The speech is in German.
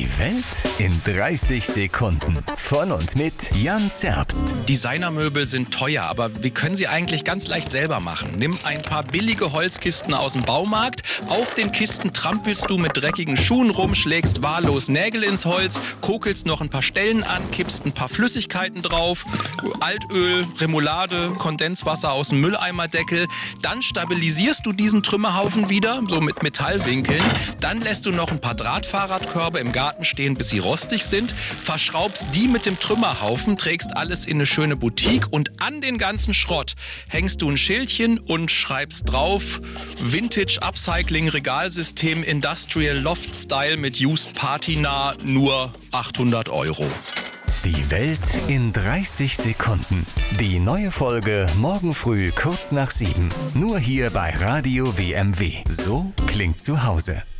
Die Welt in 30 Sekunden. Von und mit Jan Zerbst. Designermöbel sind teuer, aber wir können sie eigentlich ganz leicht selber machen. Nimm ein paar billige Holzkisten aus dem Baumarkt. Auf den Kisten trampelst du mit dreckigen Schuhen rum, schlägst wahllos Nägel ins Holz, kokelst noch ein paar Stellen an, kippst ein paar Flüssigkeiten drauf, Altöl, Remoulade, Kondenswasser aus dem Mülleimerdeckel. Dann stabilisierst du diesen Trümmerhaufen wieder, so mit Metallwinkeln. Dann lässt du noch ein paar Drahtfahrradkörbe im Garten stehen, bis sie rostig sind, verschraubst die mit dem Trümmerhaufen, trägst alles in eine schöne Boutique und an den ganzen Schrott hängst du ein Schildchen und schreibst drauf: Vintage Upcycling Regalsystem Industrial Loft Style mit Used Patina, nur 800 €. Die Welt in 30 Sekunden. Die neue Folge morgen früh kurz nach 7. Nur hier bei Radio WMW. So klingt zu Hause.